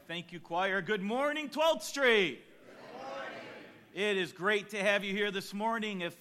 Thank you, choir. Good morning, 12th Street. Good morning. It is great to have you here this morning. If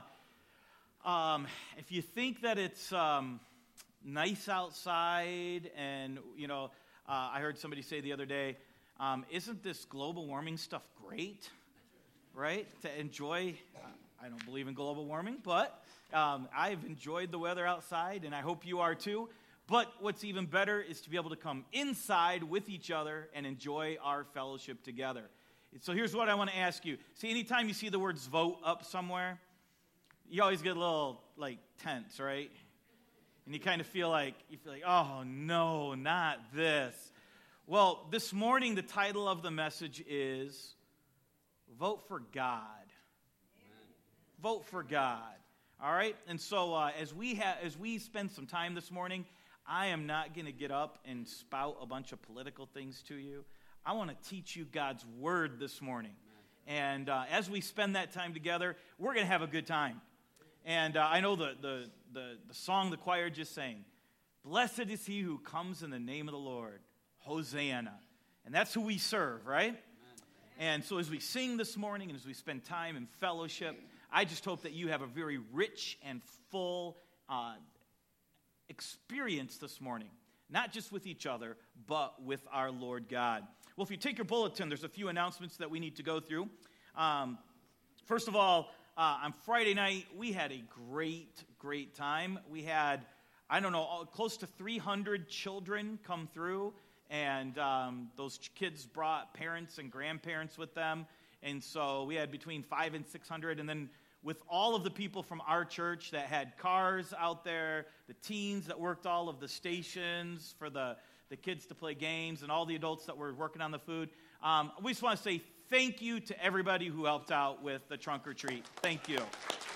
you think that it's nice outside, and I heard somebody say the other day, isn't this global warming stuff great? Right? To enjoy. I don't believe in global warming, but I've enjoyed the weather outside, and I hope you are too. But what's even better is to be able to come inside with each other and enjoy our fellowship together. So here's what I want to ask you. See, anytime you see the words vote up somewhere, you always get a little, tense, right? And you kind of feel like, oh, no, not this. Well, this morning, the title of the message is Vote for God. Amen. Vote for God. All right? And so as we spend some time this morning, I am not going to get up and spout a bunch of political things to you. I want to teach you God's word this morning. And as we spend that time together, we're going to have a good time. And I know the song the choir just sang, "Blessed is he who comes in the name of the Lord, Hosanna." And that's who we serve, right? Amen. And so as we sing this morning and as we spend time in fellowship, I just hope that you have a very rich and full experience this morning, not just with each other, but with our Lord God. Well, if you take your bulletin, there's a few announcements that we need to go through. First of all, on Friday night, we had a great time. We had, close to 300 children come through, and those kids brought parents and grandparents with them, and so we had between 500 and 600, and then with all of the people from our church that had cars out there, the teens that worked all of the stations for the kids to play games, and all the adults that were working on the food. We just want to say thank you to everybody who helped out with the trunk or treat. Thank you.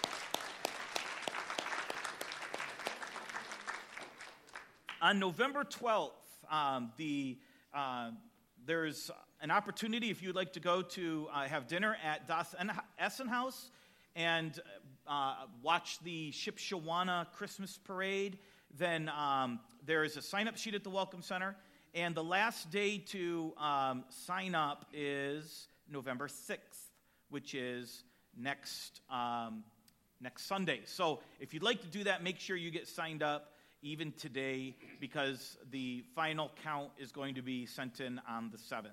On November 12th, there's an opportunity if you'd like to go to have dinner at Das Essen House and watch the Shipshewana Christmas Parade. Then there is a sign-up sheet at the Welcome Center. And the last day to sign up is November 6th, which is next Sunday. So if you'd like to do that, make sure you get signed up even today, because the final count is going to be sent in on the 7th.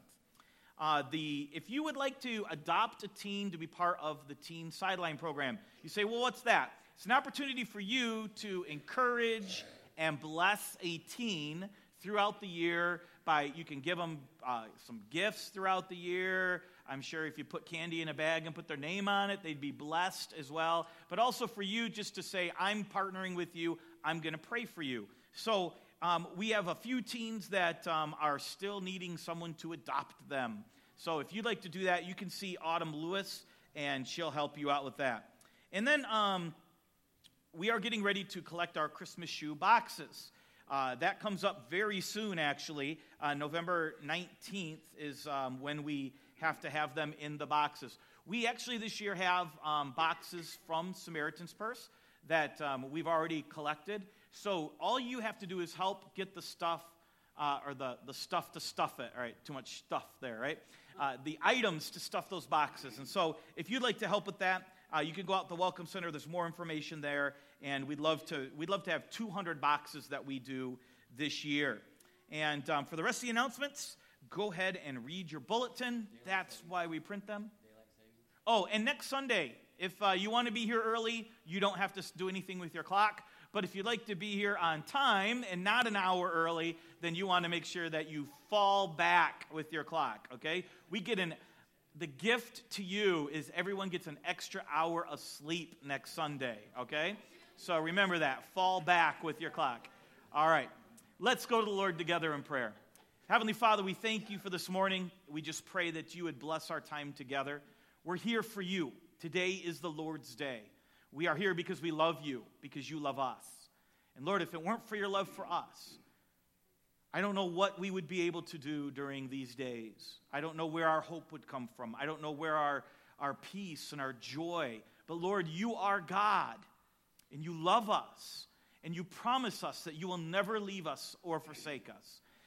If you would like to adopt a teen to be part of the Teen Sideline Program, you say, well, what's that? It's an opportunity for you to encourage and bless a teen throughout the year. You can give them some gifts throughout the year. I'm sure if you put candy in a bag and put their name on it, they'd be blessed as well. But also for you just to say, I'm partnering with you, I'm going to pray for you. So we have a few teens that are still needing someone to adopt them. So if you'd like to do that, you can see Autumn Lewis, and she'll help you out with that. And then we are getting ready to collect our Christmas shoe boxes. That comes up very soon, actually. November 19th is when we have to have them in the boxes. We actually this year have boxes from Samaritan's Purse that we've already collected. So all you have to do is help get the stuff, or the stuff to stuff it. All right, too much stuff there, right? The items to stuff those boxes. And so if you'd like to help with that, you can go out to the Welcome Center. There's more information there. And we'd love to have 200 boxes that we do this year. And for the rest of the announcements, go ahead and read your bulletin. That's why we print them. Oh, and next Sunday, if you want to be here early, you don't have to do anything with your clock. But if you'd like to be here on time and not an hour early, then you want to make sure that you fall back with your clock, okay? The gift to you is everyone gets an extra hour of sleep next Sunday, okay? So remember that. Fall back with your clock. All right. Let's go to the Lord together in prayer. Heavenly Father, we thank you for this morning. We just pray that you would bless our time together. We're here for you. Today is the Lord's day. We are here because we love you, because you love us. And Lord, if it weren't for your love for us, I don't know what we would be able to do during these days. I don't know where our hope would come from. I don't know where our peace and our joy. But Lord, you are God, and you love us, and you promise us that you will never leave us or forsake us.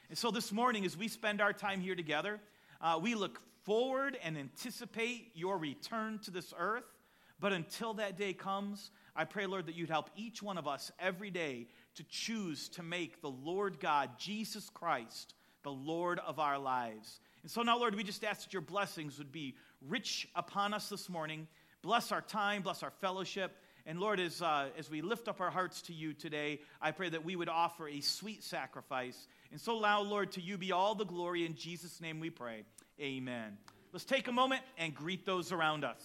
And so this morning, as we spend our time here together, we look forward and anticipate your return to this earth. But until that day comes, I pray, Lord, that you'd help each one of us every day to choose to make the Lord God, Jesus Christ, the Lord of our lives. And so now, Lord, we just ask that your blessings would be rich upon us this morning. Bless our time, bless our fellowship. And Lord, as we lift up our hearts to you today, I pray that we would offer a sweet sacrifice. And so now, Lord, to you be all the glory. In Jesus' name we pray. Amen. Let's take a moment and greet those around us.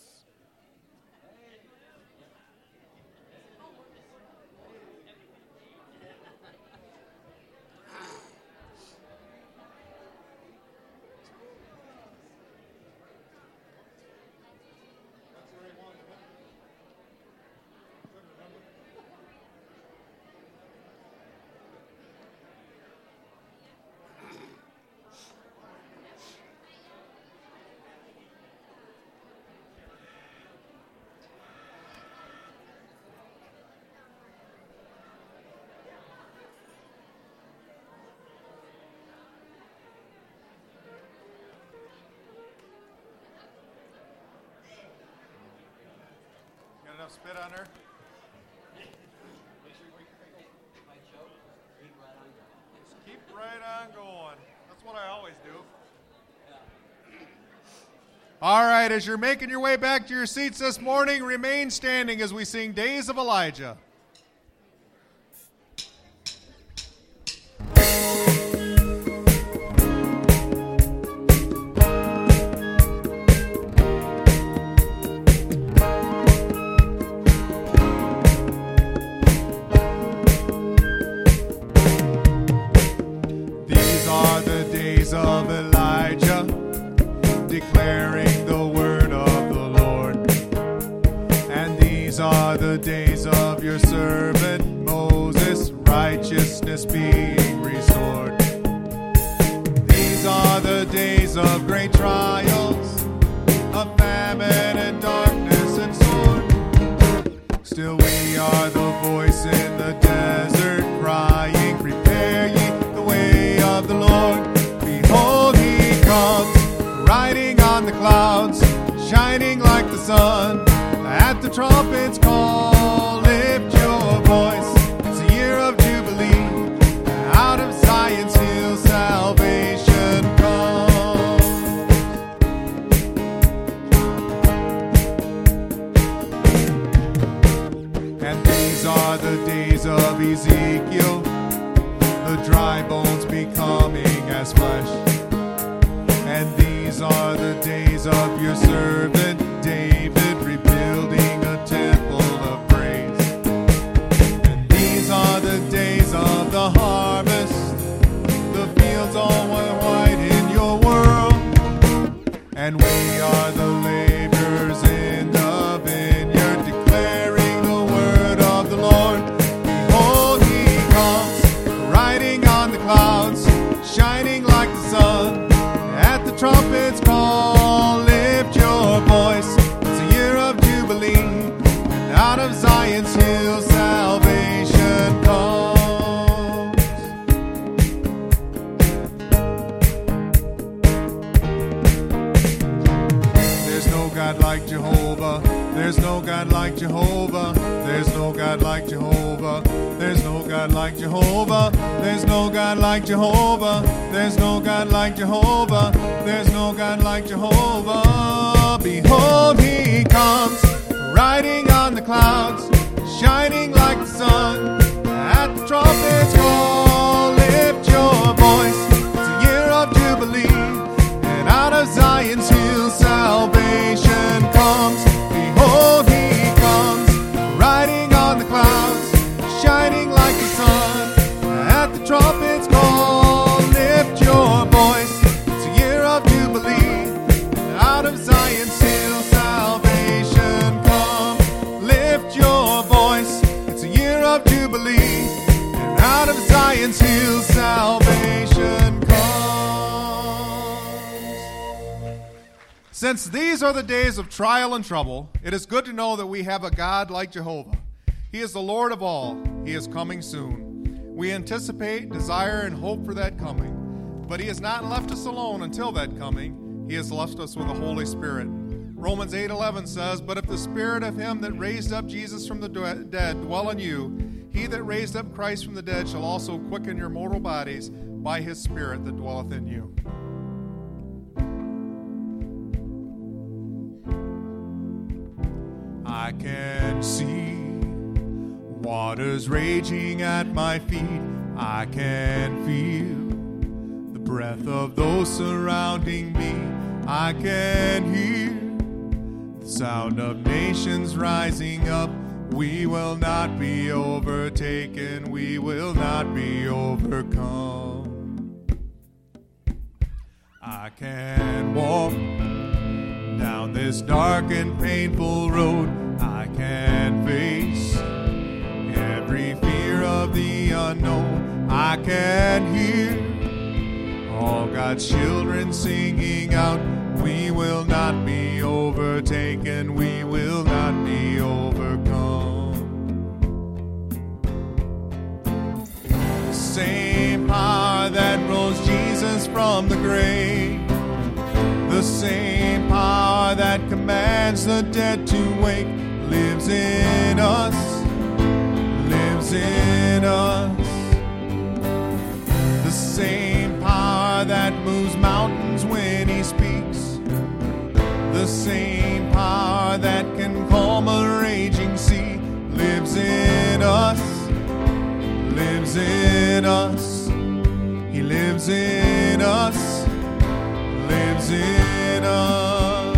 Enough spit on her? Just keep right on going. That's what I always do. All right, as you're making your way back to your seats this morning, remain standing as we sing Days of Elijah. Of Elijah, declaring the word of the Lord. And these are the days of your servant Moses, righteousness being restored. These are the days of great trials, of famine and darkness and sword. Still we are the voice in the desert, crying, prepare ye the way of the Lord. Behold, he comes, riding on the clouds, shining like the sun. At the trumpet's call, lift your voice. It's a year of jubilee. Out of Zion's hill, salvation comes. And these are the days of Ezekiel, the dry bones becoming as flesh. And these are the days of your servant David, rebuilding a temple of praise. And these are the days of the harvest, the fields all white in your world. And we are the laborers in the vineyard, declaring the word of the Lord. Behold, he comes, riding on the clouds, shining like the sun. At the trumpet's call, lift your voice. It's a year of jubilee, and out of Zion's hill, salvation comes. There's no God like Jehovah. There's no God like Jehovah. There's no God like Jehovah. There's no God like Jehovah. There's no God like Jehovah. There's no God like Jehovah. There's no God like Jehovah. Behold, he comes, riding on the clouds, shining like the sun. At the trumpet's call, lift your voice. It's a year of jubilee, and out of Zion's hill, salvation comes. Behold, he comes, riding on the clouds, shining like the sun. At the trumpet's call, lift your voice. It's a year of jubilee, and out of Zion's hill, salvation comes. Lift your voice. It's a year of jubilee, and out of Zion's hill, salvation comes. Since these are the days of trial and trouble, it is good to know that we have a God like Jehovah. He is the Lord of all. He is coming soon. We anticipate, desire, and hope for that coming. But he has not left us alone until that coming. He has left us with the Holy Spirit. Romans 8:11 says, "But if the Spirit of him that raised up Jesus from the dead dwell in you, he that raised up Christ from the dead shall also quicken your mortal bodies by his Spirit that dwelleth in you." I can see waters raging at my feet. I can feel the breath of those surrounding me. I can hear the sound of nations rising up. We will not be overtaken. We will not be overcome. I can walk down this dark and painful road. I can face every fear of the unknown. I can hear all God's children singing out, we will not be overtaken, we will not be overcome. The same power that rose Jesus from the grave, the same power that commands the dead to wake, lives in us, lives in us. The same power that moves mountains when he speaks, the same power that can calm a raging sea, lives in us, lives in us. He lives in us, lives in us.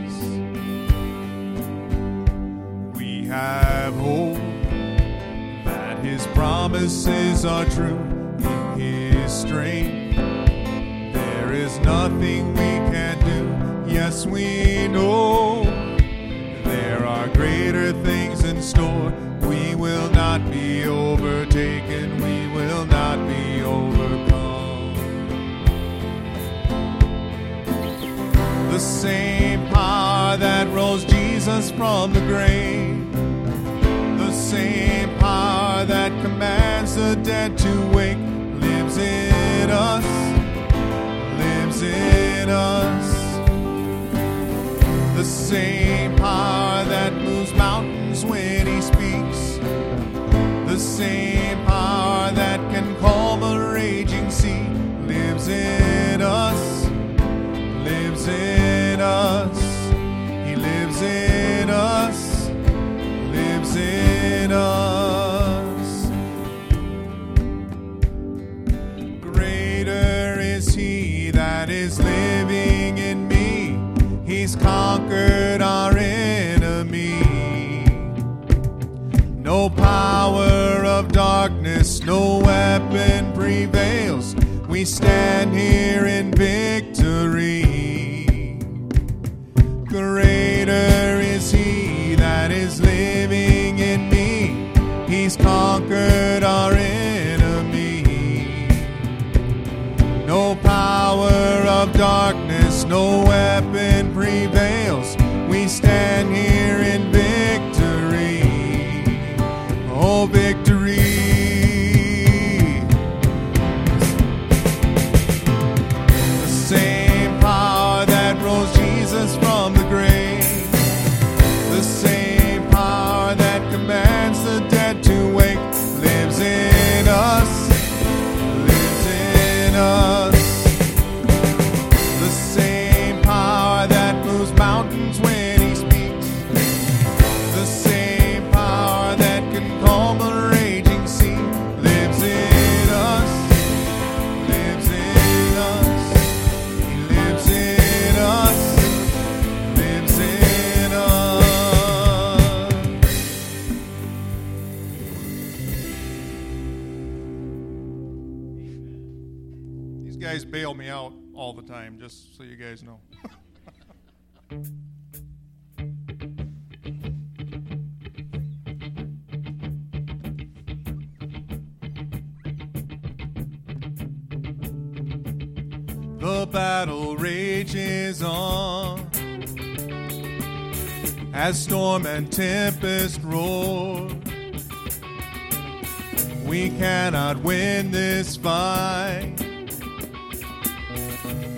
We have hope that his promises are true. In his strength there is nothing we can't do. Yes, we know there are greater things in store. We will not be overtaken, we will not be overcome. The same power that rose Jesus from the grave, the same power that commands the dead to wake, lives in us, lives in us. The same power that moves mountains when he speaks, the same power that can calm a raging sea, lives in us, lives in us. He lives in us, lives in us. Greater is he that is living in me. He's conquered our enemy. No power of darkness, no weapon prevails. We stand here in victory. Greater is he that is living in me. He's conquered our enemy. No power of darkness, no weapon prevails. We stand here in victory. Oh, victory. The same power that rose Jesus from the grave, the same power that commands the dead to wake, lives in us, lives in us. The same power that moves mountains when he speaks, the same power that can calm a raging sea, lives in us, lives in us. He lives in us, lives in us. These guys bail me out all the time, just so you guys know. The battle rages on as storm and tempest roar. We cannot win this fight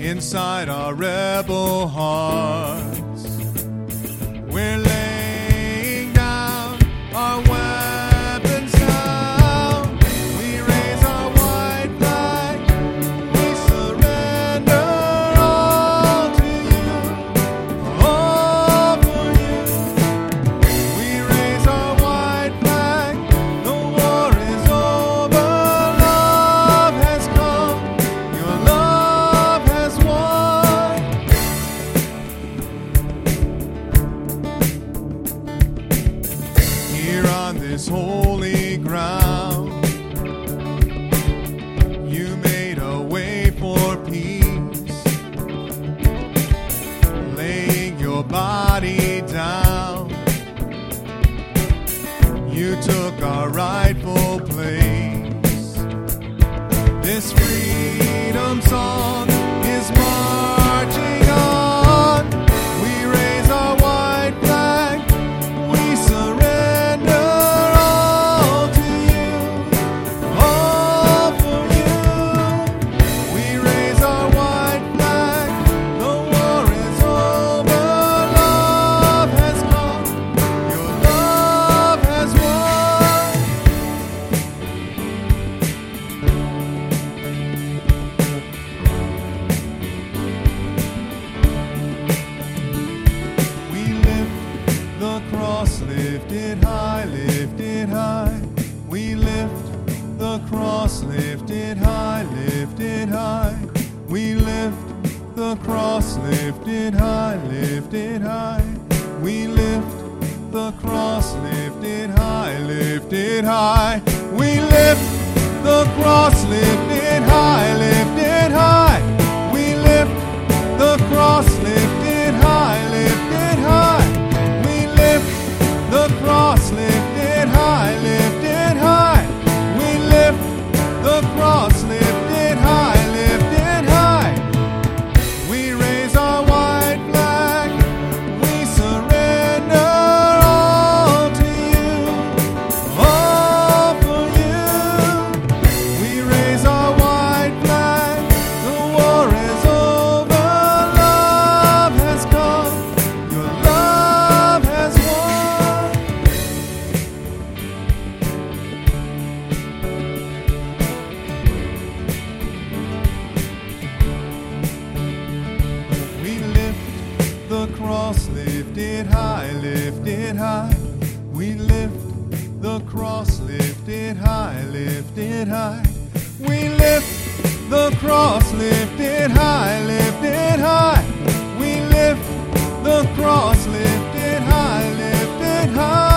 inside our rebel hearts. We're laying down our weapons now. We raise our white flag. We surrender all to you, all for you. We raise our white flag. The war is over. Love has come. Your love has won. Here on this holy ground, you made a way for peace, laying your body down. You took our rightful place. This freedom song is marching on. We raise our white flag. We surrender all to you, all for you. We raise our white flag. The war is over. Love has come. Your love has won. We lift the cross, lift it high, lift it high. We lift the cross, lift it high, lift it high. We lift the cross, lift it high, lift it high. We lift the cross, lift it high, lift it high. We lift the cross, lift it high, lift it high. We lift the cross, lift it high, lift it high. We lift the cross, lift it high, lift it high. We lift the cross, lift it high, lift it high. We raise our white flag. We surrender all to you, all for you. We raise our white flag. The war is over. Love has come. Your love has won. We lift the cross, lift it high, lift it high. We lift the cross, lift it high, lift it high. We lift the cross, lift it high, lift it high. We lift the cross, lift it high, lift it high.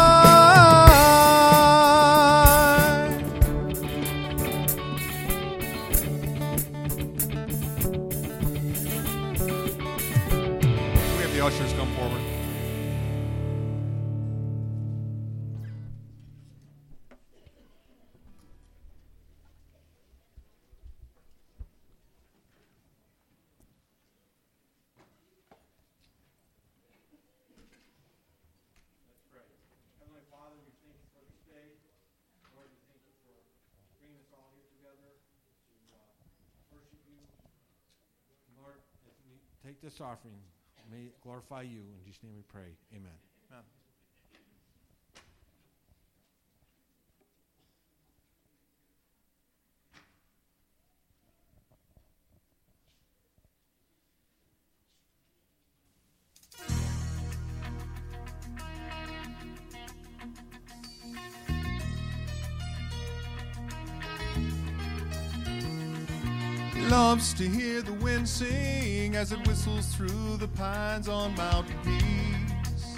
We have the ushers come forward. Heavenly Father, we thank you for this day. Lord, we thank you for bringing us all here together to worship you. Lord, as we take this offering, may it glorify you. In Jesus' name we pray. Amen. Amen. Loves to hear the wind sing as it whistles through the pines on mountain peaks.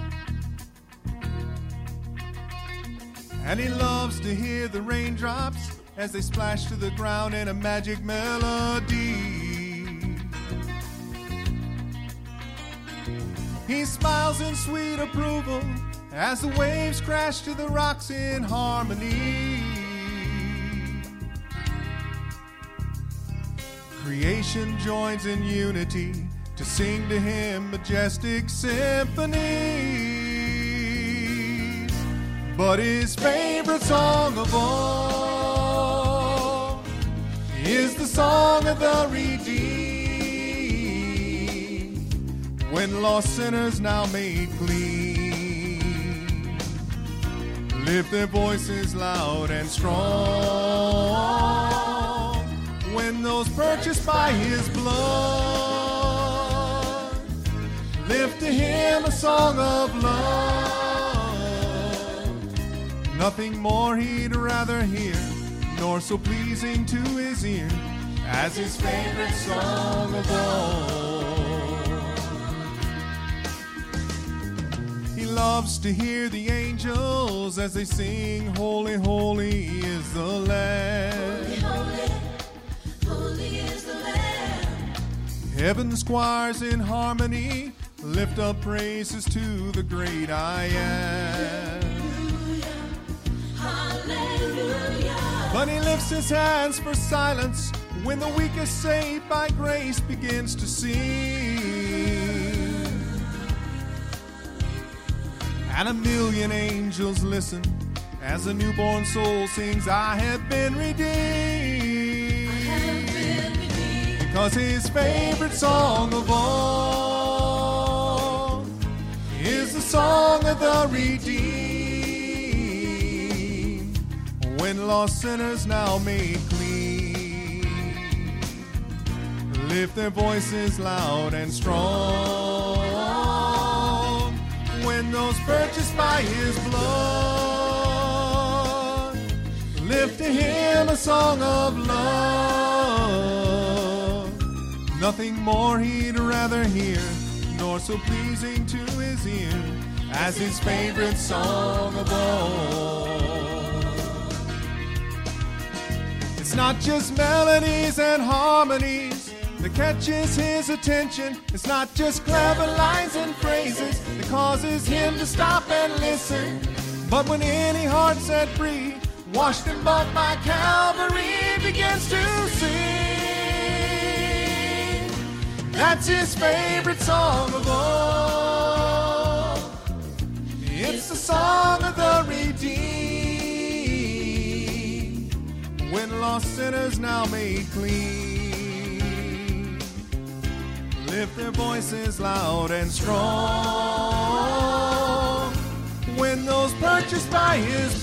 And he loves to hear the raindrops as they splash to the ground in a magic melody. He smiles in sweet approval as the waves crash to the rocks in harmony. Creation joins in unity to sing to him majestic symphonies. But his favorite song of all is the song of the redeemed. when lost sinners now made clean lift their voices loud and strong, when those purchased by his blood lift to him a song of love. Nothing more he'd rather hear, nor so pleasing to his ear as his favorite song of all. He loves to hear the angels as they sing, holy, holy is the Lamb. Holy, holy, holy is the Lamb. Heaven's choirs in harmony lift up praises to the great I am. Hallelujah. But he lifts his hands for silence when the weakest saved by grace begins to sing. And a million angels listen as a newborn soul sings, I have been redeemed. Because his favorite song of all is the song of the redeemed, when lost sinners now made clean lift their voices loud and strong, when those purchased by his blood lift to him a song of love. Nothing more he'd rather hear, nor so pleasing to his ear as his favorite song of all. It's not just melodies and harmonies that catches his attention. It's not just clever lines and phrases that causes him to stop and listen. But when any heart set free, washed in blood by Calvary, begins to sing, that's his favorite song of all. It's the song of the redeemed, when lost sinners now made clean lift their voices loud and strong, when those purchased by his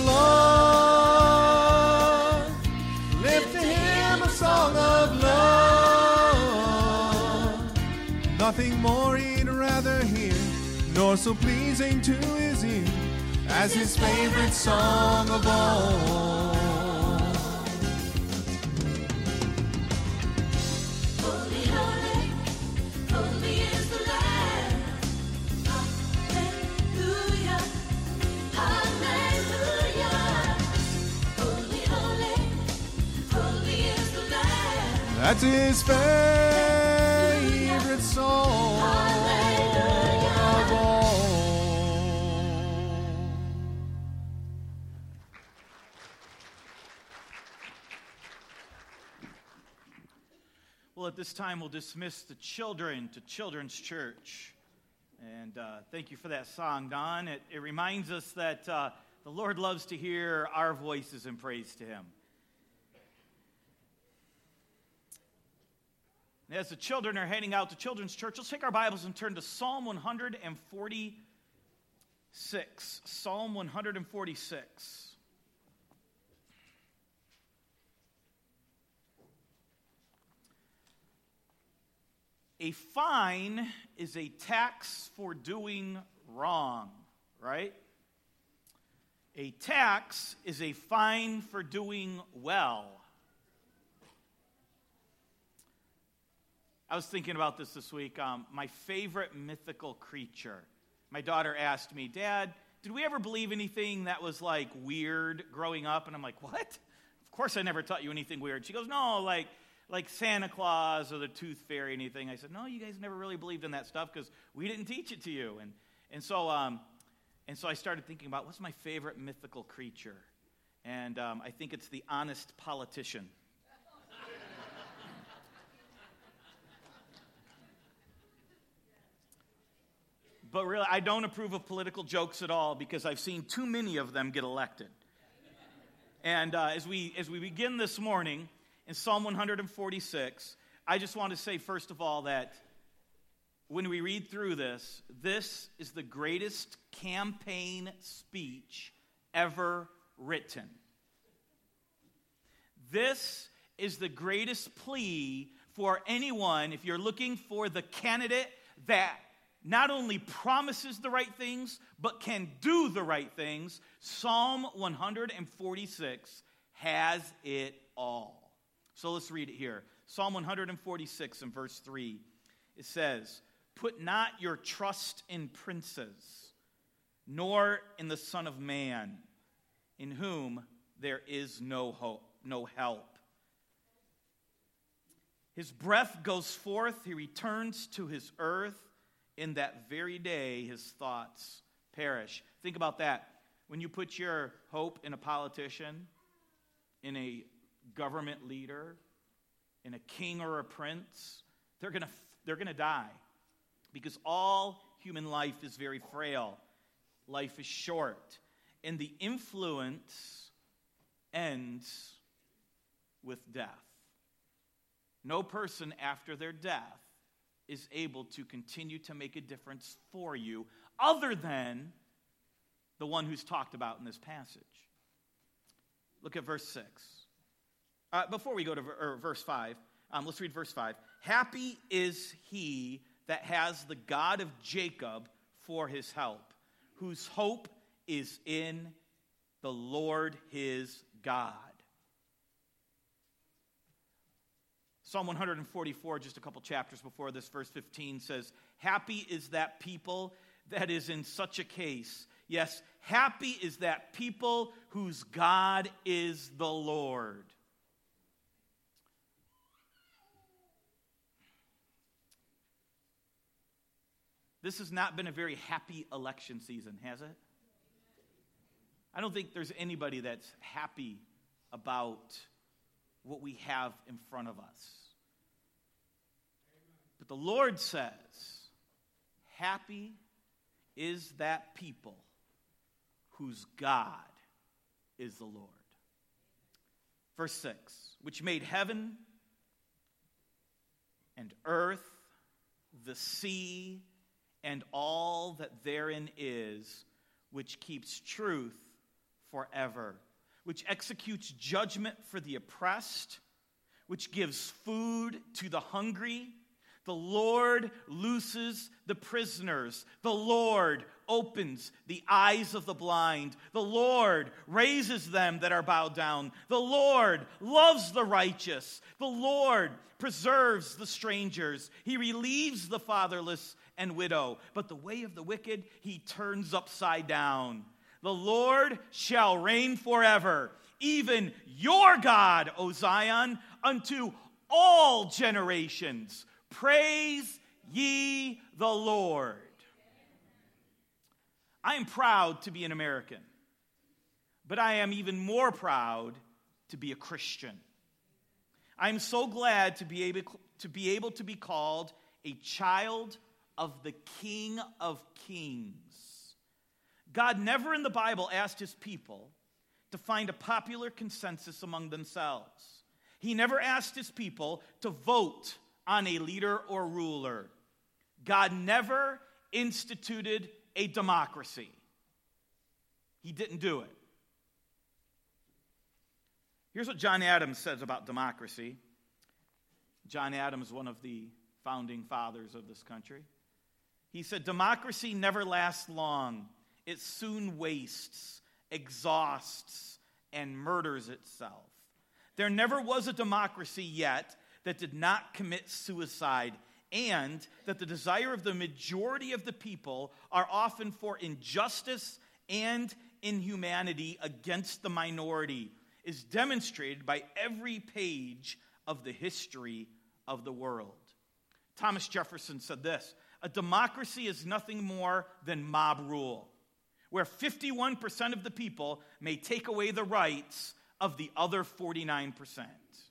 blood lift to him a song of love. Nothing more he'd rather hear, nor so pleasing to his ear as his favorite song of all. Holy, holy, holy is the Lamb. Hallelujah, hallelujah. Holy, holy, holy is the Lamb. That's his favorite song of all. Well, at this time, we'll dismiss the children to Children's Church. And thank you for that song, Don. It reminds us that the Lord loves to hear our voices in praise to him. And as the children are heading out to Children's Church, let's take our Bibles and turn to Psalm 146. Psalm 146. A fine is a tax for doing wrong, right? A tax is a fine for doing well. I was thinking about this week. My favorite mythical creature. My daughter asked me, Dad, did we ever believe anything that was like weird growing up? And I'm like, what? Of course I never taught you anything weird. She goes, no, like Santa Claus or the Tooth Fairy, anything. I said, no, you guys never really believed in that stuff because we didn't teach it to you. And so I started thinking about what's my favorite mythical creature. And I think it's the honest politician. But really, I don't approve of political jokes at all because I've seen too many of them get elected. And as we begin this morning in Psalm 146, I just want to say, first of all, that when we read through this, this is the greatest campaign speech ever written. This is the greatest plea for anyone, if you're looking for the candidate that not only promises the right things, but can do the right things. Psalm 146 has it all. So let's read it here. Psalm 146 and verse 3. It says, "Put not your trust in princes, nor in the Son of Man, in whom there is no hope, no help. His breath goes forth, he returns to his earth. In that very day, his thoughts perish." Think about that. When you put your hope in a politician, in a government leader, in a king or a prince, they're gonna die. Because all human life is very frail. Life is short. And the influence ends with death. No person after their death is able to continue to make a difference for you other than the one who's talked about in this passage. Look at verse 6. Before we go to verse 5, let's read verse 5. "Happy is he that has the God of Jacob for his help, whose hope is in the Lord his God." Psalm 144, just a couple chapters before this, verse 15 says, "Happy is that people that is in such a case. Yes, happy is that people whose God is the Lord." This has not been a very happy election season, has it? I don't think there's anybody that's happy about what we have in front of us. But the Lord says, happy is that people whose God is the Lord. Verse 6, "Which made heaven and earth, the sea, and all that therein is, which keeps truth forever, which executes judgment for the oppressed, which gives food to the hungry. The Lord looses the prisoners. The Lord opens the eyes of the blind. The Lord raises them that are bowed down. The Lord loves the righteous. The Lord preserves the strangers. He relieves the fatherless and widow. But the way of the wicked he turns upside down. The Lord shall reign forever, even your God, O Zion, unto all generations. Praise ye the Lord." I am proud to be an American, but I am even more proud to be a Christian. I am so glad to be able to be called a child of the King of Kings. God never in the Bible asked his people to find a popular consensus among themselves. He never asked his people to vote on a leader or ruler. God never instituted a democracy. He didn't do it. Here's what John Adams says about democracy. John Adams, one of the founding fathers of this country. He said, "Democracy never lasts long. It soon wastes, exhausts, and murders itself. There never was a democracy yet that did not commit suicide, and that the desire of the majority of the people are often for injustice and inhumanity against the minority is demonstrated by every page of the history of the world." Thomas Jefferson said this, "A democracy is nothing more than mob rule, where 51% of the people may take away the rights of the other 49%.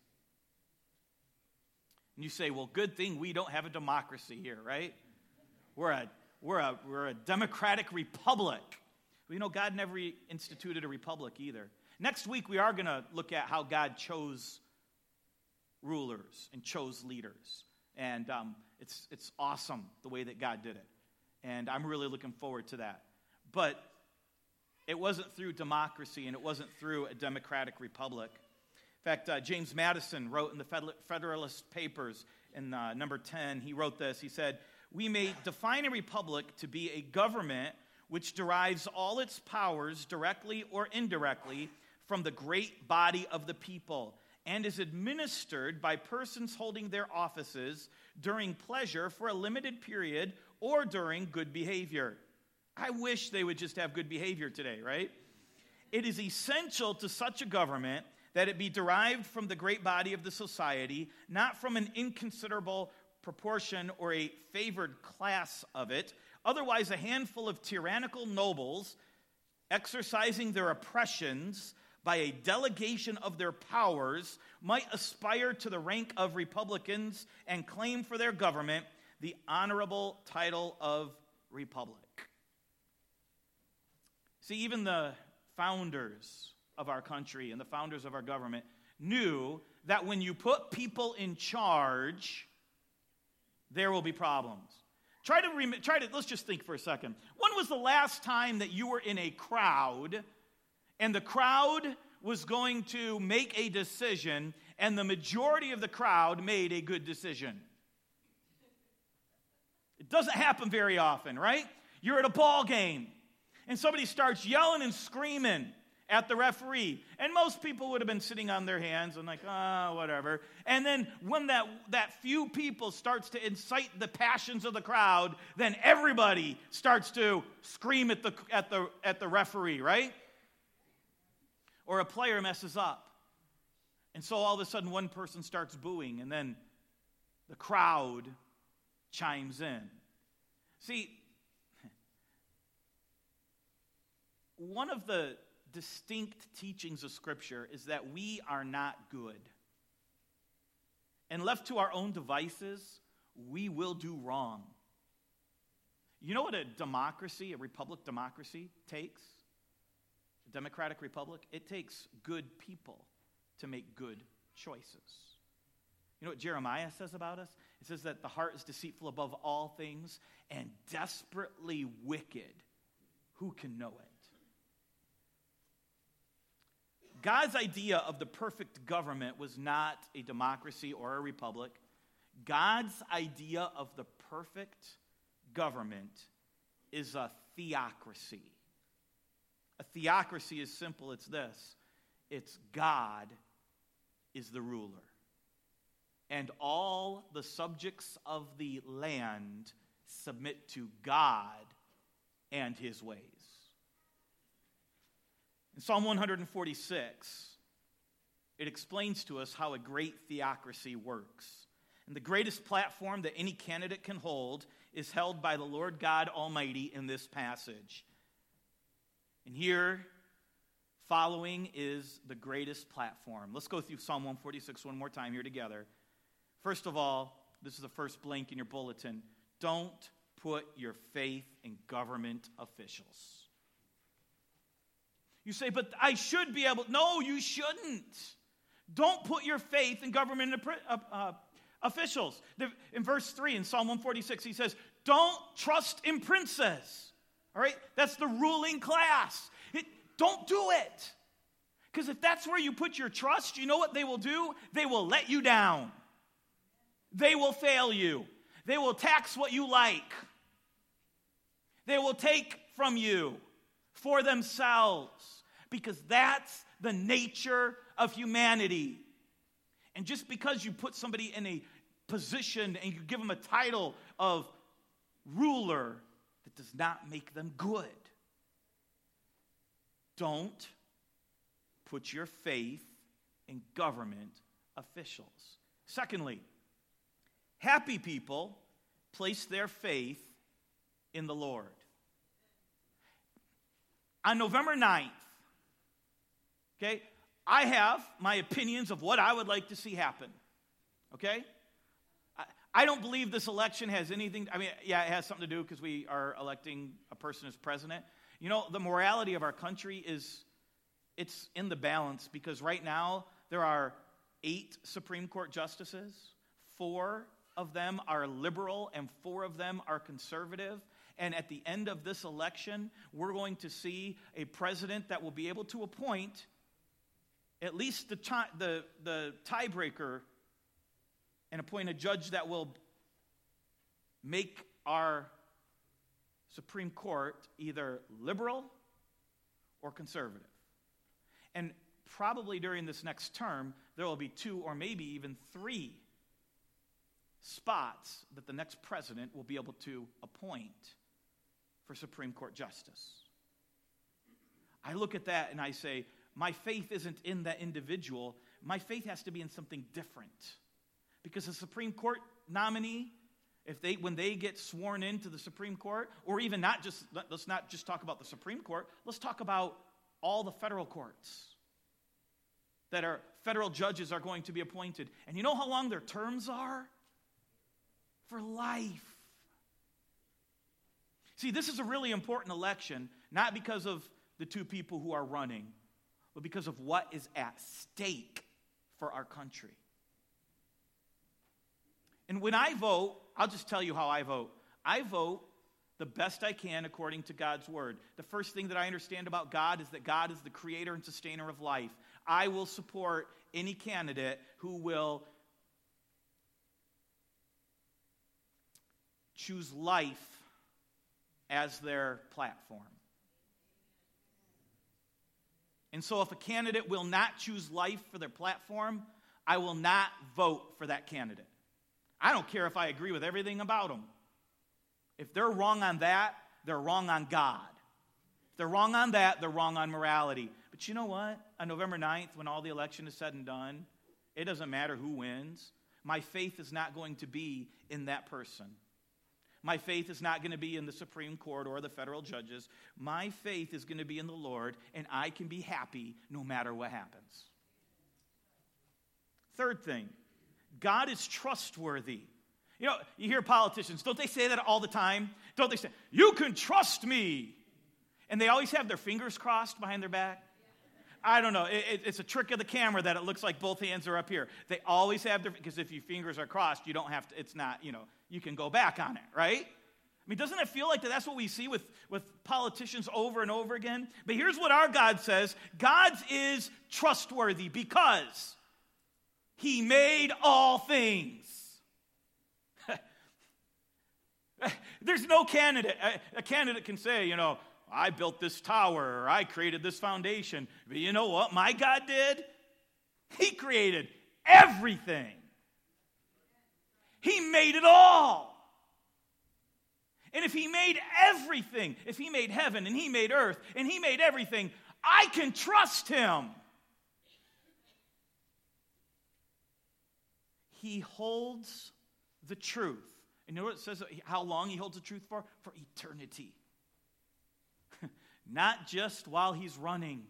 And you say, well, good thing we don't have a democracy here, right? We're a democratic republic. Well, you know, God never instituted a republic either. Next week, we are going to look at how God chose rulers and chose leaders. And It's awesome the way that God did it. And I'm really looking forward to that. But it wasn't through democracy, and it wasn't through a democratic republic. In fact, James Madison wrote in the Federalist Papers in number 10, he wrote this. He said, "We may define a republic to be a government which derives all its powers, directly or indirectly, from the great body of the people, and is administered by persons holding their offices during pleasure for a limited period or during good behavior." I wish they would just have good behavior today, right? "It is essential to such a government that it be derived from the great body of the society, not from an inconsiderable proportion or a favored class of it. Otherwise, a handful of tyrannical nobles, exercising their oppressions by a delegation of their powers, might aspire to the rank of republicans and claim for their government the honorable title of republic." See, even the founders of our country and the founders of our government knew that when you put people in charge, there will be problems. Let's just think for a second. When was the last time that you were in a crowd and the crowd was going to make a decision and the majority of the crowd made a good decision? It doesn't happen very often, right? You're at a ball game and somebody starts yelling and screaming at the referee. And most people would have been sitting on their hands and like, whatever. And then when that few people starts to incite the passions of the crowd, then everybody starts to scream at the referee, right? Or a player messes up. And so all of a sudden one person starts booing, and then the crowd chimes in. See, one of the distinct teachings of Scripture is that we are not good. And left to our own devices, we will do wrong. You know what a democracy, a republic democracy, takes? A democratic republic? It takes good people to make good choices. You know what Jeremiah says about us? It says that the heart is deceitful above all things and desperately wicked. Who can know it? God's idea of the perfect government was not a democracy or a republic. God's idea of the perfect government is a theocracy. A theocracy is simple. It's this. It's God is the ruler. And all the subjects of the land submit to God and his ways. In Psalm 146, it explains to us how a great theocracy works. And the greatest platform that any candidate can hold is held by the Lord God Almighty in this passage. And here, following is the greatest platform. Let's go through Psalm 146 one more time here together. First of all, this is the first blank in your bulletin. Don't put your faith in government officials. You say, but I should be able. No, you shouldn't. Don't put your faith in government officials. In verse 3 in Psalm 146, he says, don't trust in princes. All right? That's the ruling class. Don't do it. Because if that's where you put your trust, you know what they will do? They will let you down. They will fail you. They will tax what you like. They will take from you for themselves, because that's the nature of humanity. And just because you put somebody in a position and you give them a title of ruler, that does not make them good. Don't put your faith in government officials. Secondly, happy people place their faith in the Lord. On November 9th, okay, I have my opinions of what I would like to see happen, okay? I don't believe this election has anything, it has something to do because we are electing a person as president. You know, the morality of our country it's in the balance, because right now there are 8 Supreme Court justices, 4 of them are liberal and 4 of them are conservative. And at the end of this election, we're going to see a president that will be able to appoint at least the tiebreaker and appoint a judge that will make our Supreme Court either liberal or conservative. And probably during this next term, there will be 2 or maybe even 3 spots that the next president will be able to appoint for Supreme Court justice. I look at that and I say, my faith isn't in that individual. My faith has to be in something different. Because the Supreme Court nominee, when they get sworn into the Supreme Court, or even let's not just talk about the Supreme Court, let's talk about all the federal courts that are federal judges are going to be appointed. And you know how long their terms are? For life. See, this is a really important election, not because of the 2 people who are running, but because of what is at stake for our country. And when I vote, I'll just tell you how I vote. I vote the best I can according to God's word. The first thing that I understand about God is that God is the creator and sustainer of life. I will support any candidate who will choose life as their platform. And so if a candidate will not choose life for their platform, I will not vote for that candidate. I don't care if I agree with everything about them. If they're wrong on that, they're wrong on God. If they're wrong on that, they're wrong on morality. But you know what? On November 9th, when all the election is said and done, it doesn't matter who wins. My faith is not going to be in that person. My faith is not going to be in the Supreme Court or the federal judges. My faith is going to be in the Lord, and I can be happy no matter what happens. Third thing, God is trustworthy. You know, you hear politicians, don't they say that all the time? Don't they say, you can trust me? And they always have their fingers crossed behind their back. I don't know. It's a trick of the camera that it looks like both hands are up here. They always have their, because if your fingers are crossed, you don't have to, it's not, you can go back on it, right? I mean, doesn't it feel like that's what we see with politicians over and over again? But here's what our God says. God is trustworthy because He made all things. There's no candidate. A candidate can say, I built this tower, or I created this foundation. But you know what my God did? He created everything. He made it all. And if He made everything, if He made heaven and He made earth and He made everything, I can trust Him. He holds the truth. And you know what it says, how long He holds the truth for? For eternity. Not just while He's running.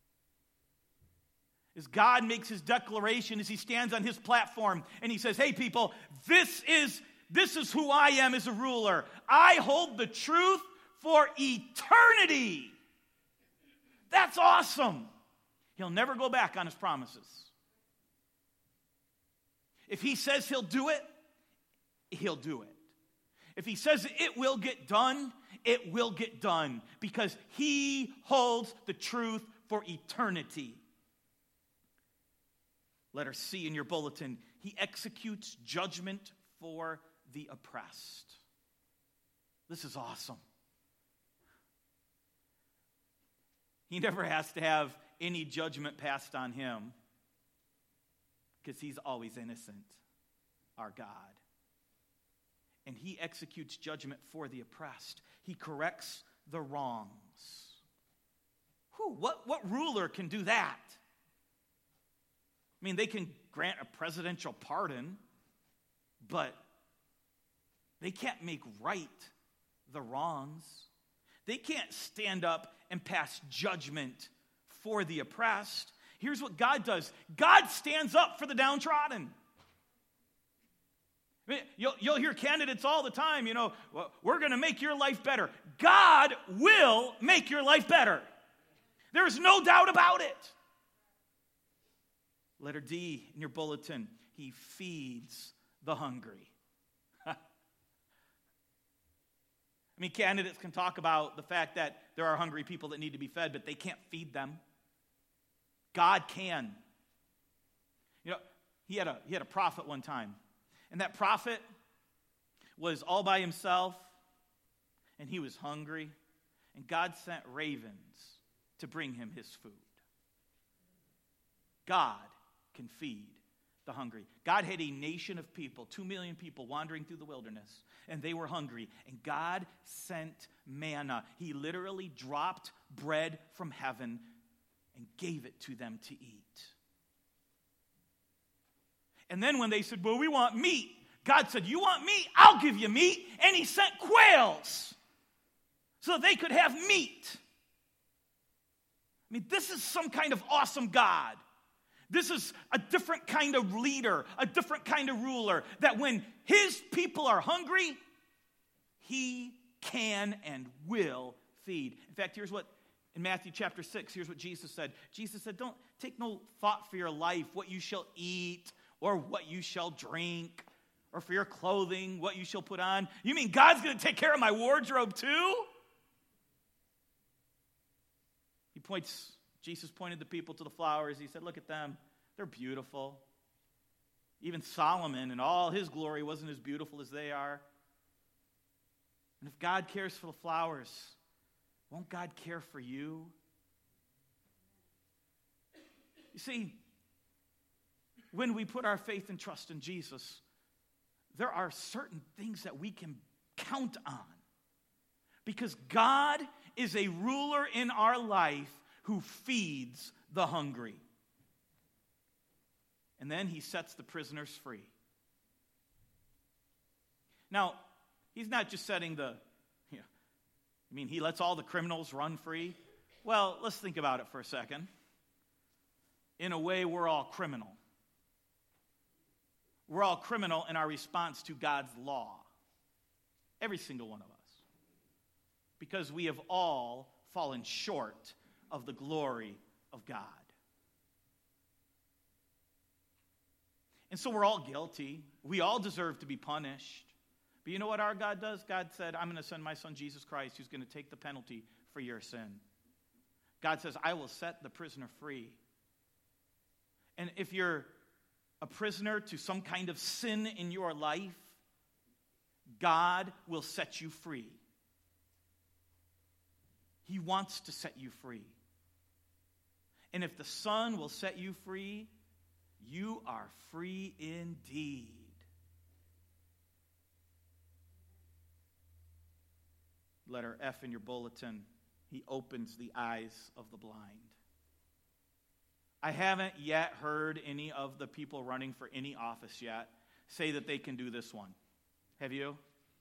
As God makes His declaration, as He stands on His platform, and He says, hey people, this is who I am as a ruler. I hold the truth for eternity. That's awesome. He'll never go back on His promises. If He says He'll do it, He'll do it. If He says it will get done, it will get done because He holds the truth for eternity. Letter C in your bulletin, He executes judgment for the oppressed. This is awesome. He never has to have any judgment passed on Him because He's always innocent, our God. And He executes judgment for the oppressed. He corrects the wrongs. What ruler can do that? I mean, they can grant a presidential pardon, but they can't make right the wrongs. They can't stand up and pass judgment for the oppressed. Here's what God does. God stands up for the downtrodden. I mean, you'll hear candidates all the time, well, we're going to make your life better. God will make your life better. There's no doubt about it. Letter D in your bulletin, He feeds the hungry. I mean, candidates can talk about the fact that there are hungry people that need to be fed, but they can't feed them. God can. You know, he had a prophet one time, and that prophet was all by himself, and he was hungry, and God sent ravens to bring him his food. God can feed the hungry. God had a nation of people, 2 million people wandering through the wilderness, and they were hungry, and God sent manna. He literally dropped bread from heaven and gave it to them to eat. And then when they said, well, we want meat, God said, you want meat? I'll give you meat. And he sent quails so they could have meat. I mean, this is some kind of awesome God. This is a different kind of leader, a different kind of ruler, that when his people are hungry, he can and will feed. In fact, here's what, in Matthew chapter 6, here's what Jesus said. Jesus said, don't take no thought for your life, what you shall eat or what you shall drink, or for your clothing, what you shall put on. You mean God's going to take care of my wardrobe too? Jesus pointed the people to the flowers. He said, look at them. They're beautiful. Even Solomon in all his glory wasn't as beautiful as they are. And if God cares for the flowers, won't God care for you? You see, when we put our faith and trust in Jesus, there are certain things that we can count on. Because God is a ruler in our life who feeds the hungry. And then he sets the prisoners free. Now, he's not just setting he lets all the criminals run free. Well, let's think about it for a second. In a way, we're all criminal. We're all criminal in our response to God's law. Every single one of us. Because we have all fallen short of the glory of God. And so we're all guilty. We all deserve to be punished. But you know what our God does? God said, I'm going to send my son Jesus Christ who's going to take the penalty for your sin. God says, I will set the prisoner free. And if you're a prisoner to some kind of sin in your life, God will set you free. He wants to set you free. And if the Son will set you free, you are free indeed. Letter F in your bulletin. He opens the eyes of the blind. I haven't yet heard any of the people running for any office yet say that they can do this one. Have you?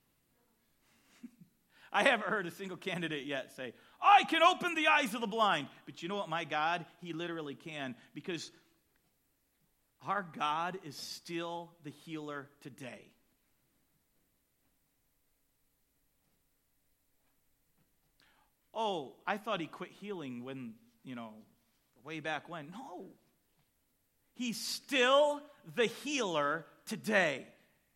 I haven't heard a single candidate yet say, I can open the eyes of the blind. But you know what, my God? He literally can. Because our God is still the healer today. Oh, I thought he quit healing when, way back when. No. He's still the healer today.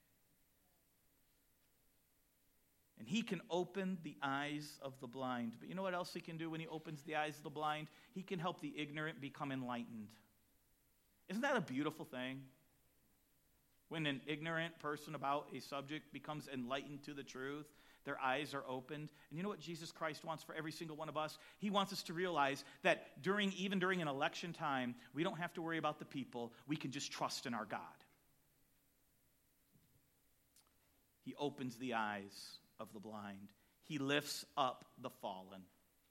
And he can open the eyes of the blind. But you know what else he can do when he opens the eyes of the blind? He can help the ignorant become enlightened. Isn't that a beautiful thing? When an ignorant person about a subject becomes enlightened to the truth, their eyes are opened. And you know what Jesus Christ wants for every single one of us? He wants us to realize that even during an election time, we don't have to worry about the people. We can just trust in our God. He opens the eyes of the blind. He lifts up the fallen.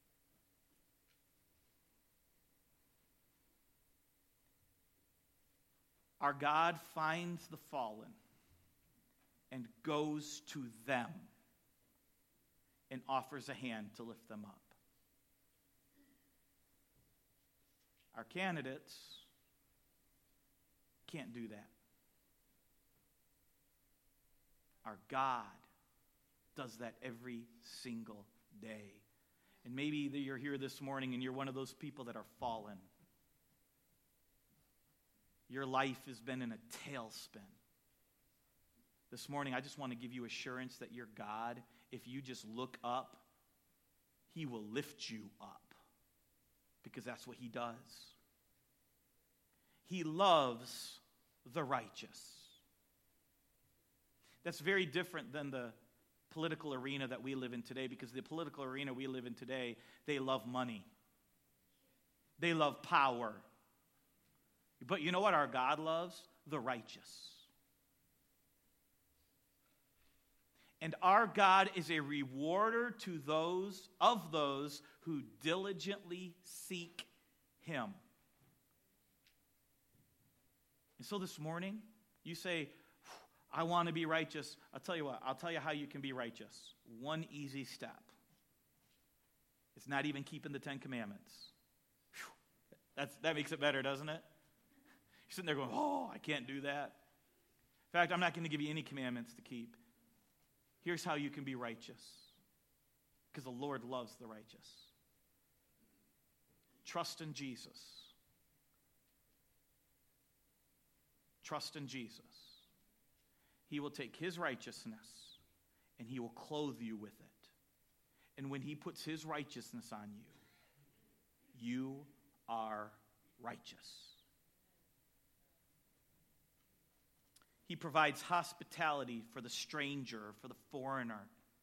Our God finds the fallen and goes to them and offers a hand to lift them up. Our candidates can't do that. Our God does that every single day. And maybe you're here this morning and you're one of those people that are fallen. Your life has been in a tailspin. This morning, I just want to give you assurance that your God if you just look up, he will lift you up, because that's what he does. He loves the righteous. That's very different than the political arena that we live in today, because the political arena we live in today, they love money. They love power. But you know what our God loves? The righteous. And our God is a rewarder to those who diligently seek him. And so this morning, you say, I want to be righteous. I'll tell you what. I'll tell you how you can be righteous. One easy step. It's not even keeping the 10 Commandments. Whew. That makes it better, doesn't it? You're sitting there going, oh, I can't do that. In fact, I'm not going to give you any commandments to keep. Here's how you can be righteous. Because the Lord loves the righteous. Trust in Jesus. Trust in Jesus. He will take his righteousness and he will clothe you with it. And when he puts his righteousness on you, you are righteous. He provides hospitality for the stranger, for the foreigner.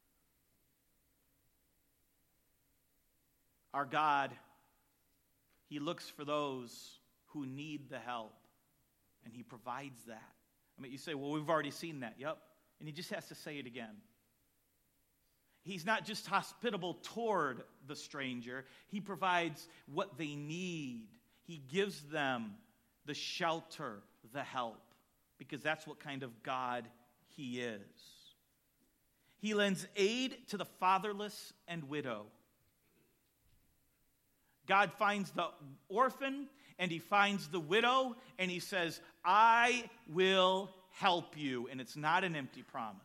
Our God, he looks for those who need the help, and he provides that. I mean, you say, well, we've already seen that. Yep. And he just has to say it again. He's not just hospitable toward the stranger. He provides what they need. He gives them the shelter, the help, because that's what kind of God he is. He lends aid to the fatherless and widow. God finds the orphan and he finds the widow and he says, I will help you. And it's not an empty promise.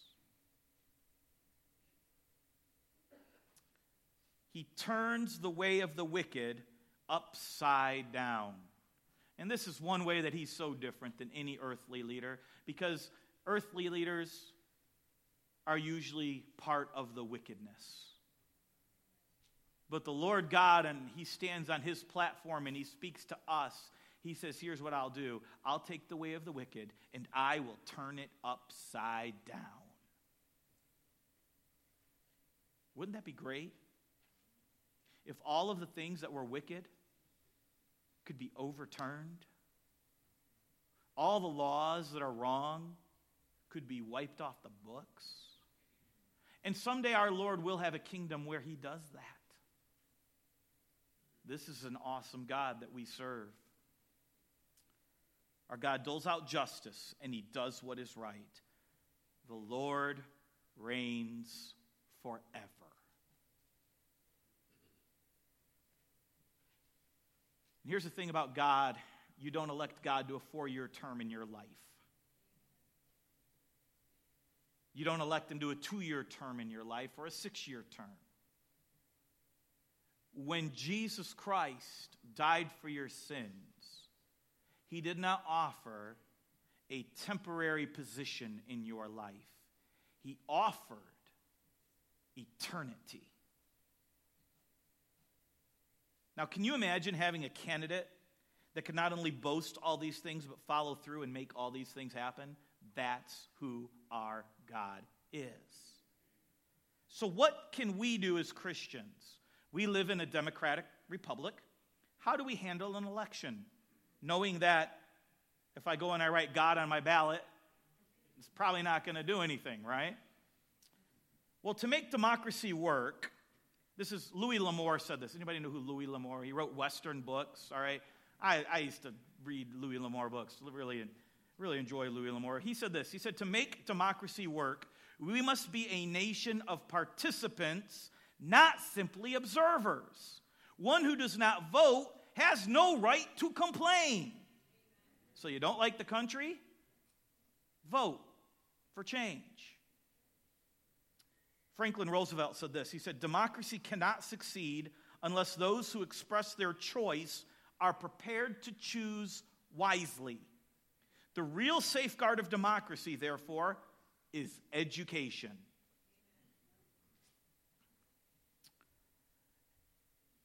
He turns the way of the wicked upside down. And this is one way that he's so different than any earthly leader, because earthly leaders are usually part of the wickedness. But the Lord God, and he stands on his platform and he speaks to us. He says, here's what I'll do. I'll take the way of the wicked and I will turn it upside down. Wouldn't that be great? If all of the things that were wicked could be overturned. All the laws that are wrong could be wiped off the books. And someday our Lord will have a kingdom where he does that. This is an awesome God that we serve. Our God doles out justice and he does what is right. The Lord reigns forever. And here's the thing about God. You don't elect God to a 4-year term in your life. You don't elect him to a 2-year term in your life or a 6-year term. When Jesus Christ died for your sins, he did not offer a temporary position in your life. He offered eternity. Now, can you imagine having a candidate that could not only boast all these things, but follow through and make all these things happen? That's who our God is. So what can we do as Christians? We live in a democratic republic. How do we handle an election? Knowing that if I go and I write God on my ballot, it's probably not going to do anything, right? Well, to make democracy work, this is Louis L'Amour said this. Anybody know who Louis L'Amour? He wrote Western books, all right? I used to read Louis L'Amour books, really enjoy Louis L'Amour. He said this. He said, to make democracy work, we must be a nation of participants, not simply observers. One who does not vote has no right to complain. So you don't like the country? Vote for change. Franklin Roosevelt said this. He said, democracy cannot succeed unless those who express their choice are prepared to choose wisely. The real safeguard of democracy, therefore, is education.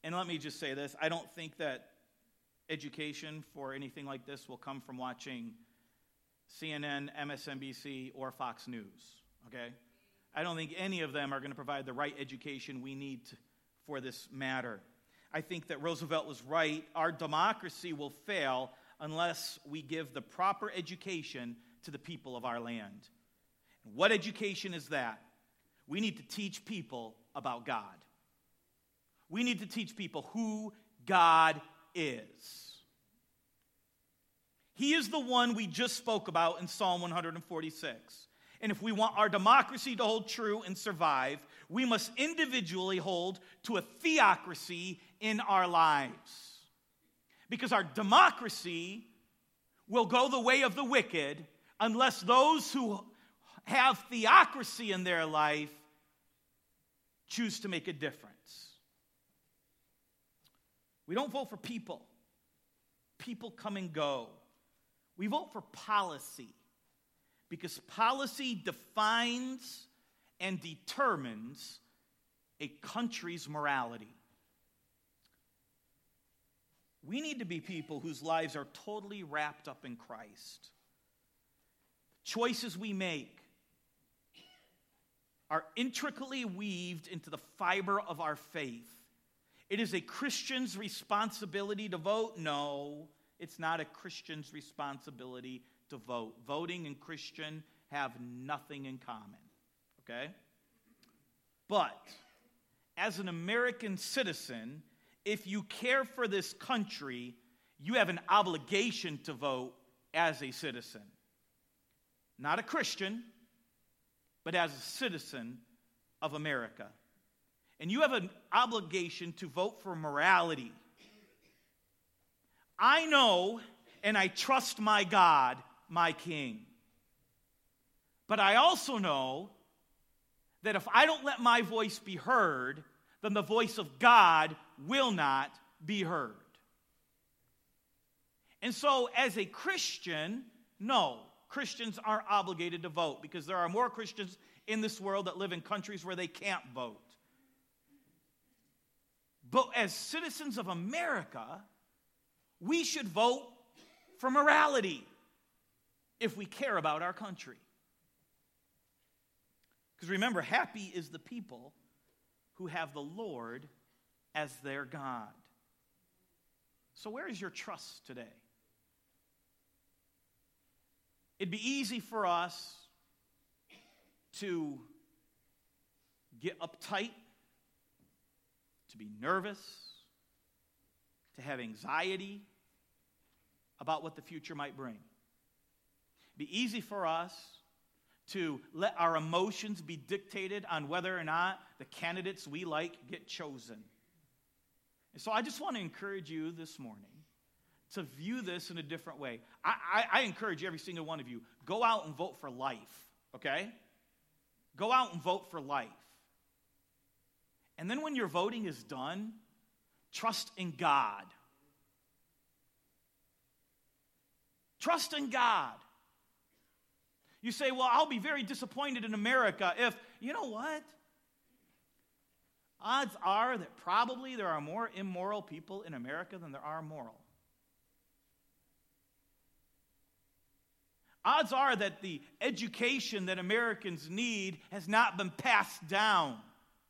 And let me just say this. I don't think that education for anything like this will come from watching CNN, MSNBC, or Fox News, okay? I don't think any of them are going to provide the right education we need for this matter. I think that Roosevelt was right. Our democracy will fail unless we give the proper education to the people of our land. And what education is that? We need to teach people about God. We need to teach people who God is. He is the one we just spoke about in Psalm 146. And if we want our democracy to hold true and survive, we must individually hold to a theocracy in our lives. Because our democracy will go the way of the wicked unless those who have theocracy in their life choose to make a difference. We don't vote for people. People come and go. We vote for policy because policy defines and determines a country's morality. We need to be people whose lives are totally wrapped up in Christ. Choices we make are intricately weaved into the fiber of our faith. It is a Christian's responsibility to vote? No, it's not a Christian's responsibility to vote. Voting and Christian have nothing in common, okay? But as an American citizen, if you care for this country, you have an obligation to vote as a citizen. Not a Christian, but as a citizen of America. And you have an obligation to vote for morality. I know and I trust my God, my King. But I also know that if I don't let my voice be heard, then the voice of God will not be heard. And so as a Christian, no, Christians aren't obligated to vote because there are more Christians in this world that live in countries where they can't vote. But as citizens of America, we should vote for morality if we care about our country. Because remember, happy is the people who have the Lord as their God. So where is your trust today? It'd be easy for us to get uptight, to be nervous, to have anxiety about what the future might bring. It'd be easy for us to let our emotions be dictated on whether or not the candidates we like get chosen. And so I just want to encourage you this morning to view this in a different way. I encourage every single one of you, go out and vote for life, okay? Go out and vote for life. And then when your voting is done, trust in God. Trust in God. You say, well, I'll be very disappointed in America if, you know what? Odds are that probably there are more immoral people in America than there are moral. Odds are that the education that Americans need has not been passed down.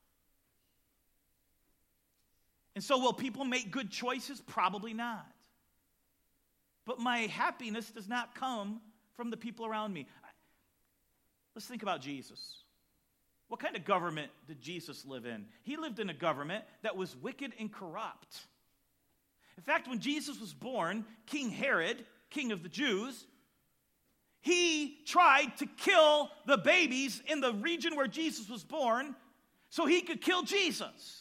And so will people make good choices? Probably not. But my happiness does not come from the people around me. Let's think about Jesus. What kind of government did Jesus live in? He lived in a government that was wicked and corrupt. In fact, when Jesus was born, King Herod, king of the Jews, he tried to kill the babies in the region where Jesus was born so he could kill Jesus.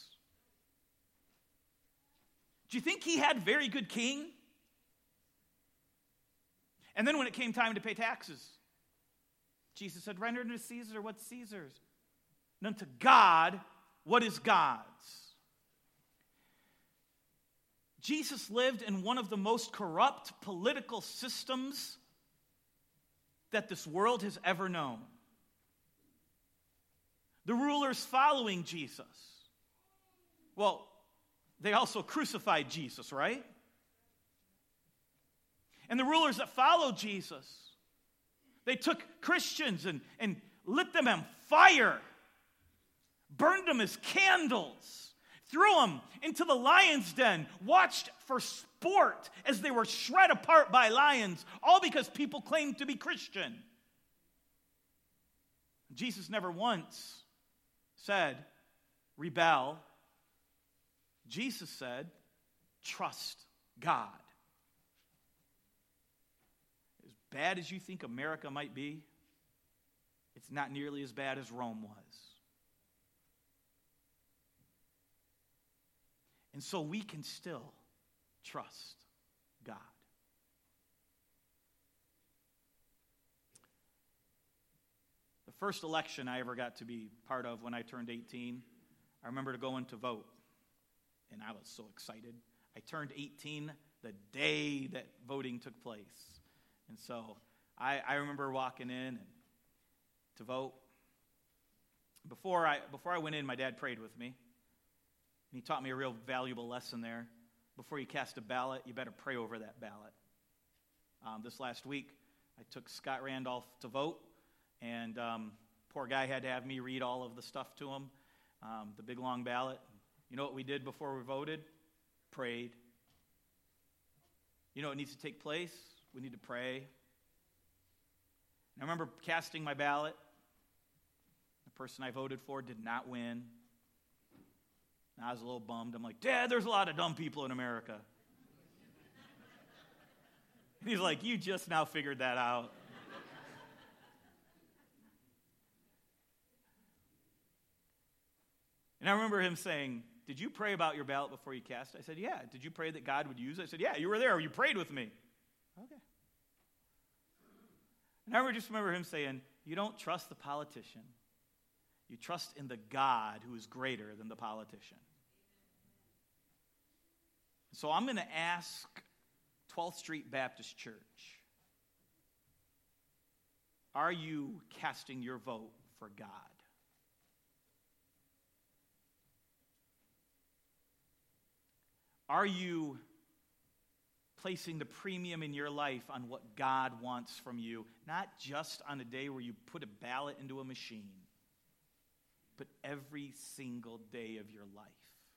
Do you think he had a very good king? And then when it came time to pay taxes, Jesus said, render unto Caesar what's Caesar's, and unto God what is God's. Jesus lived in one of the most corrupt political systems that this world has ever known. The rulers following Jesus, well, they also crucified Jesus, right? And the rulers that followed Jesus, they took Christians and lit them on fire, burned them as candles, threw them into the lion's den, watched for sport as they were shred apart by lions, all because people claimed to be Christian. Jesus never once said, rebel. Jesus said, trust God. As bad as you think America might be, it's not nearly as bad as Rome was. And so we can still trust God. The first election I ever got to be part of when I turned 18, I remember going to vote. And I was so excited. I turned 18 the day that voting took place. And so I remember walking in to vote. Before I went in, my dad prayed with me. And he taught me a real valuable lesson there. Before you cast a ballot, you better pray over that ballot. This last week, I took Scott Randolph to vote. And poor guy had to have me read all of the stuff to him, the big long ballot. You know what we did before we voted? Prayed. You know what needs to take place? We need to pray. And I remember casting my ballot. The person I voted for did not win. And I was a little bummed. I'm like, Dad, there's a lot of dumb people in America. And he's like, you just now figured that out. And I remember him saying, did you pray about your ballot before you cast it? I said, yeah. Did you pray that God would use it? I said, yeah, you were there. You prayed with me. Okay. And I just remember him saying, you don't trust the politician. You trust in the God who is greater than the politician. So I'm going to ask 12th Street Baptist Church, are you casting your vote for God? Are you placing the premium in your life on what God wants from you, not just on a day where you put a ballot into a machine, but every single day of your life?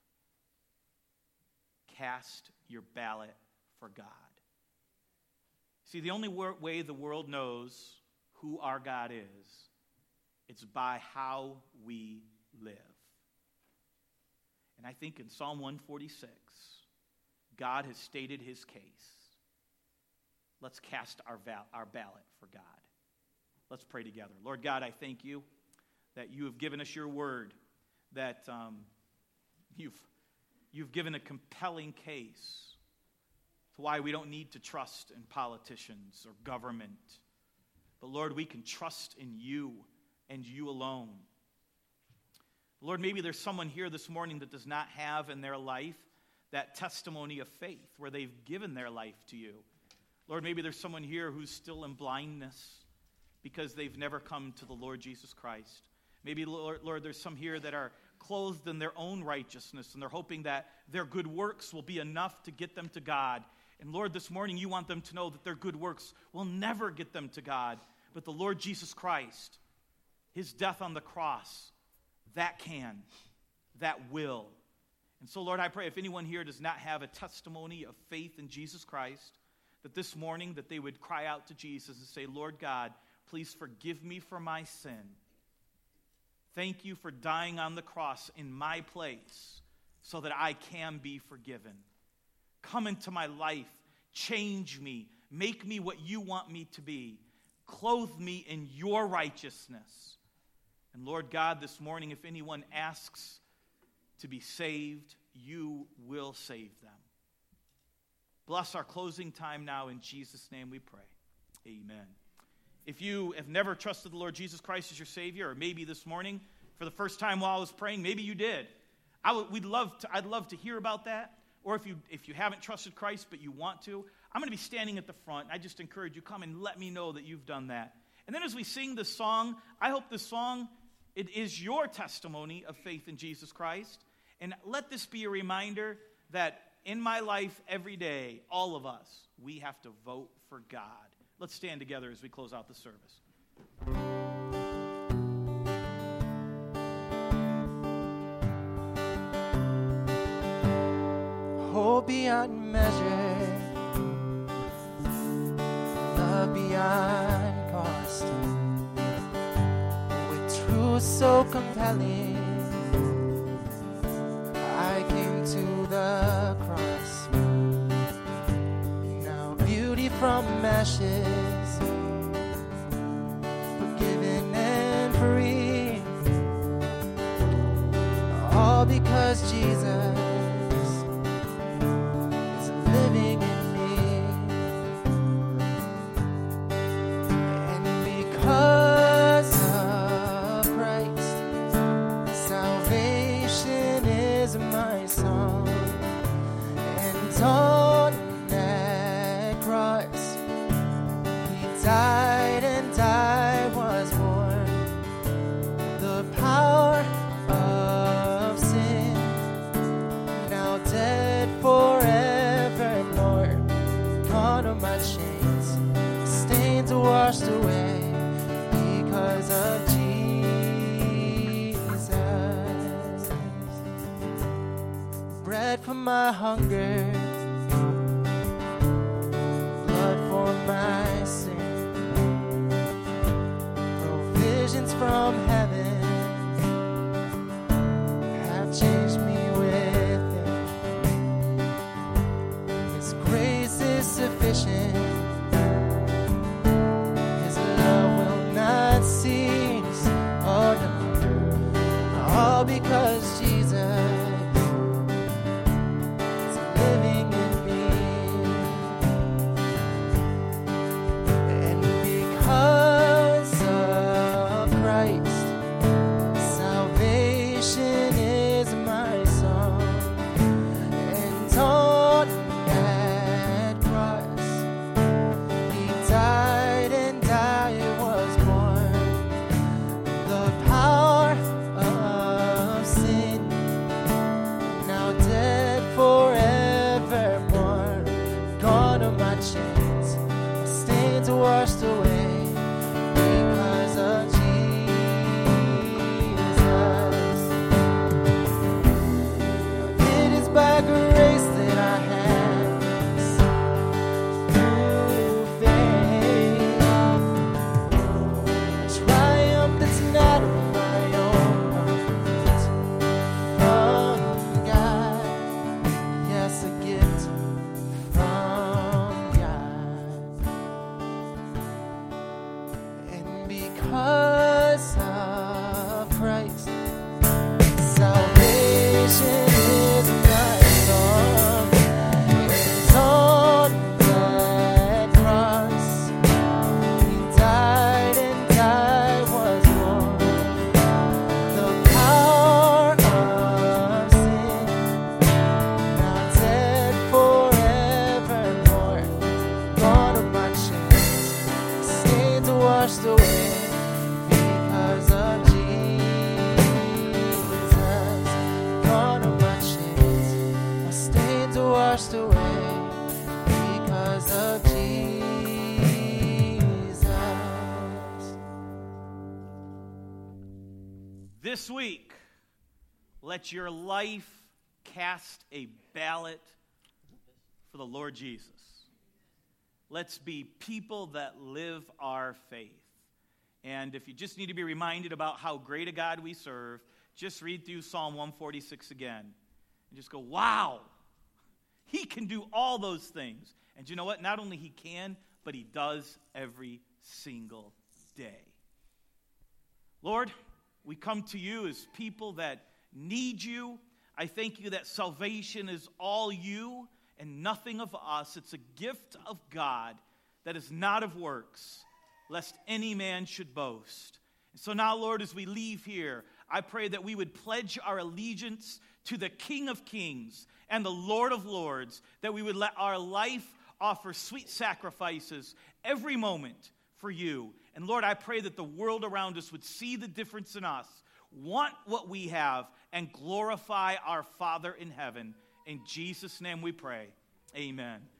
Cast your ballot for God. See, the only way the world knows who our God is, it's by how we live. And I think in Psalm 146, God has stated his case. Let's cast our ballot for God. Let's pray together. Lord God, I thank you that you have given us your word, that you've given a compelling case to why we don't need to trust in politicians or government. But Lord, we can trust in you and you alone. Lord, maybe there's someone here this morning that does not have in their life that testimony of faith where they've given their life to you. Lord, maybe there's someone here who's still in blindness because they've never come to the Lord Jesus Christ. Maybe, Lord, there's some here that are clothed in their own righteousness and they're hoping that their good works will be enough to get them to God. And Lord, this morning you want them to know that their good works will never get them to God, but the Lord Jesus Christ, his death on the cross, that can, that will. And so, Lord, I pray if anyone here does not have a testimony of faith in Jesus Christ, that this morning that they would cry out to Jesus and say, Lord God, please forgive me for my sin. Thank you for dying on the cross in my place so that I can be forgiven. Come into my life, change me, make me what you want me to be. Clothe me in your righteousness. And Lord God, this morning, if anyone asks to be saved, you will save them. Bless our closing time now. In Jesus' name we pray. Amen. If you have never trusted the Lord Jesus Christ as your Savior, or maybe this morning, for the first time while I was praying, maybe you did. I'd love to hear about that. Or if you haven't trusted Christ but you want to, I'm going to be standing at the front. I just encourage you, come and let me know that you've done that. And then as we sing this song, I hope this song, it is your testimony of faith in Jesus Christ. And let this be a reminder that in my life every day, all of us, we have to vote for God. Let's stand together as we close out the service. Hope beyond measure, love beyond cost, with truth so compelling, I came to the cross. Now beauty from ashes, forgiven and free, all because Jesus living in me, and because of Christ, salvation is my song, and on that cross, He died and I was born. The power of sin, now dead forevermore, gone are my chains, stains are washed away because of Jesus. Bread for my hunger, blood for my sin, provisions from heaven have changed me within. His grace is sufficient. His love will not cease. Oh no, all because Jesus is living in me, and because of Christ, salvation is my song, and on that cross, He died and I was born. The power of sin, now dead forevermore, gone are my chains, my stains are washed away because of Jesus. It is by grace that I have through faith a triumph that's not of my own, from God. Yes, a gift from God. And because of Christ, salvation is my song. It's on that cross, He died and I was born. The power of sin, now dead forevermore, gone are my chains, stains are washed away because of Jesus. Gone are my chains, my stains are washed away because of Jesus. This week, let your life cast a ballot for the Lord Jesus. Let's be people that live our faith. And if you just need to be reminded about how great a God we serve, just read through Psalm 146 again. And just go, wow, He can do all those things. And you know what? Not only He can, but He does every single day. Lord, we come to You as people that need You. I thank You that salvation is all You and nothing of us. It's a gift of God that is not of works, lest any man should boast. And so now, Lord, as we leave here, I pray that we would pledge our allegiance to the King of Kings and the Lord of Lords, that we would let our life offer sweet sacrifices every moment for You. And Lord, I pray that the world around us would see the difference in us, want what we have, and glorify our Father in heaven. In Jesus' name we pray. Amen.